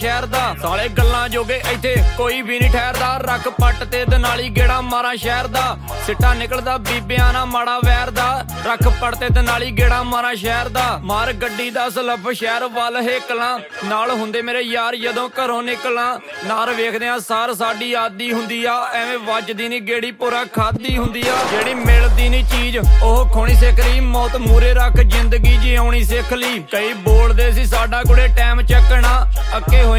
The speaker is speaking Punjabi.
ਸ਼ਹਿਰ ਦਾ ਸਾਲੇ ਗੱਲਾਂ ਜੋਗੇ ਇੱਥੇ ਕੋਈ ਵੀ ਨਹੀਂ ਠਹਿਰਦਾ ਰੱਖ ਪੱਟ ਤੇ ਦਨਾਲੀ ਗੇੜਾ ਮਾਰਾਂ ਸ਼ਹਿਰ ਦਾ ਸਿੱਟਾ ਨਿਕਲਦਾ ਬੀਬਿਆਂ ਨਾ ਮਾੜਾ ਵੈਰ ਦਾ ਰੱਖ ਪੱਟ ਤੇ ਦਨਾਲੀ ਗੇੜਾ ਮਾਰਾਂ ਸ਼ਹਿਰ ਦਾ ਮਾਰ ਗੱਡੀ ਦਾ ਸਲਫ ਸ਼ਹਿਰ ਵੱਲ ਹੇਕਲਾਂ ਨਾਲ ਹੁੰਦੇ ਮੇਰੇ ਯਾਰ ਜਦੋਂ ਘਰੋਂ ਨਿਕਲਾਂ ਨਾਰ ਵੇਖਦਿਆਂ ਸਾਰ ਸਾਡੀ ਆਦੀ ਹੁੰਦੀ ਆ ਐਵੇਂ ਵੱਜਦੀ ਨਹੀਂ ਗੇੜੀ ਪੂਰਾ ਖਾਦੀ ਹੁੰਦੀ ਆ ਜਿਹੜੀ ਮਿਲਦੀ ਨਹੀਂ ਚੀਜ਼ ਉਹ ਖੋਣੀ ਸਿੱਖ ਲਈ ਮੌਤ ਮੂਰੇ ਰੱਖ ਜ਼ਿੰਦਗੀ ਜਿਉਣੀ ਸਿੱਖ ਲਈ ਕਈ ਬੋਲਦੇ ਸੀ ਸਾਡਾ ਕੁੜੇ ਟਾਈਮ ਚੱਕਣਾ ਅੱਕੇ ਹੋਏ